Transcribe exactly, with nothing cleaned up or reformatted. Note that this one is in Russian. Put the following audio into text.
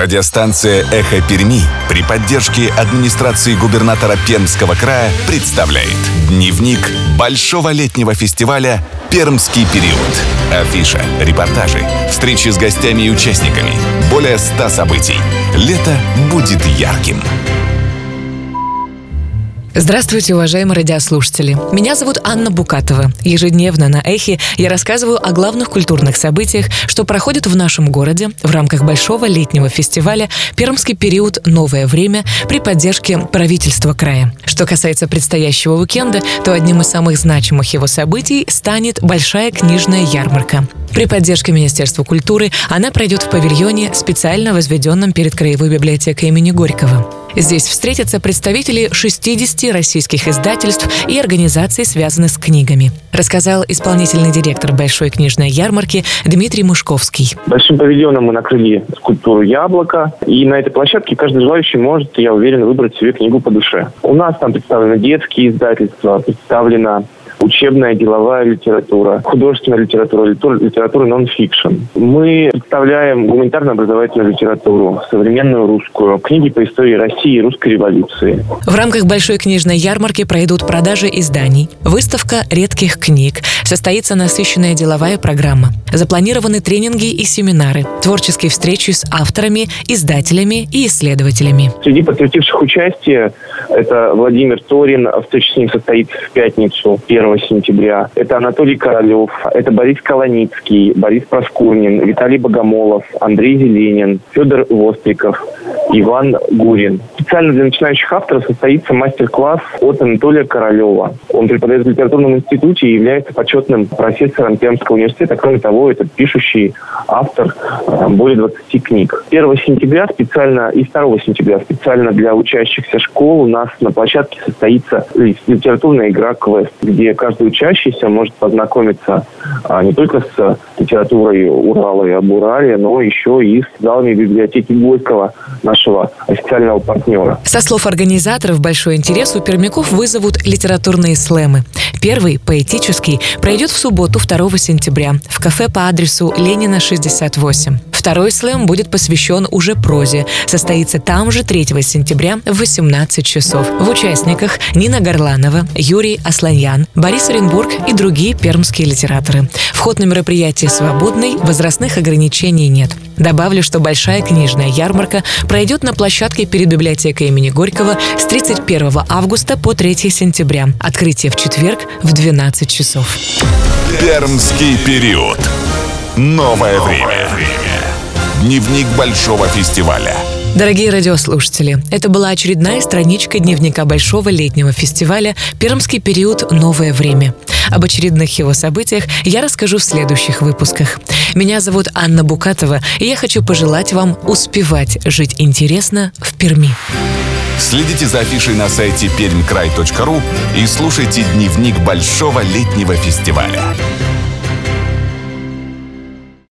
Радиостанция «Эхо Перми» при поддержке администрации губернатора Пермского края представляет дневник Большого летнего фестиваля «Пермский период». Афиша, репортажи, встречи с гостями и участниками. Более ста событий. Лето будет ярким. Здравствуйте, уважаемые радиослушатели. Меня зовут Анна Букатова. Ежедневно на «Эхе» я рассказываю о главных культурных событиях, что проходят в нашем городе в рамках Большого летнего фестиваля «Пермский период. Новое время» при поддержке правительства края. Что касается предстоящего уикенда, то одним из самых значимых его событий станет Большая книжная ярмарка. При поддержке Министерства культуры она пройдет в павильоне, специально возведенном перед Краевой библиотекой имени Горького. Здесь встретятся представители шестидесяти российских издательств и организаций, связанных с книгами, рассказал исполнительный директор Большой книжной ярмарки Дмитрий Мышковский. Большим павильоном мы накрыли скульптуру яблока, и на этой площадке каждый желающий может, я уверен, выбрать себе книгу по душе. У нас там представлены детские издательства, представлена учебная, деловая литература, художественная литература, литература нон-фикшн. Мы представляем гуманитарно-образовательную литературу, современную русскую, книги по истории России и русской революции. В рамках Большой книжной ярмарки пройдут продажи изданий, выставка редких книг, состоится насыщенная деловая программа, запланированы тренинги и семинары, творческие встречи с авторами, издателями и исследователями. Среди подтвердивших участие это Владимир Торин, встреча с ним состоится в пятницу, первого сентября. Это Анатолий Королев, это Борис Колоницкий, Борис Проскурнин, Виталий Богомолов, Андрей Зеленин, Федор Востриков, Иван Гурин. Специально для начинающих авторов состоится мастер-класс от Анатолия Королева. Он преподает в литературном институте и является почетным профессором Пермского университета. Кроме того, это пишущий автор там, более двадцати книг. первого сентября специально и второго сентября специально для учащихся школ у нас на площадке состоится литературная игра «Квест», где каждый учащийся может познакомиться а, не только с литературой Урала и об Урале, но еще и с залами библиотеки Горького, нашего официального партнера. Со слов организаторов, большой интерес у пермяков вызовут литературные слэмы. Первый, поэтический, пройдет в субботу, второго сентября, в кафе по адресу Ленина, шестьдесят восемь. Второй слэм будет посвящен уже прозе. Состоится там же третьего сентября в восемнадцать часов. В участниках Нина Горланова, Юрий Асланьян, Борис Оренбург и другие пермские литераторы. Вход на мероприятие свободный, возрастных ограничений нет. Добавлю, что Большая книжная ярмарка пройдет на площадке перед библиотекой имени Горького с тридцать первого августа по третьего сентября. Открытие в четверг в двенадцать часов. Пермский период. Новое время. Дневник Большого фестиваля. Дорогие радиослушатели, это была очередная страничка дневника Большого летнего фестиваля «Пермский период. Новое время». Об очередных его событиях я расскажу в следующих выпусках. Меня зовут Анна Букатова, и я хочу пожелать вам успевать жить интересно в Перми. Следите за афишей на сайте пермкрай точка ру и слушайте дневник Большого летнего фестиваля.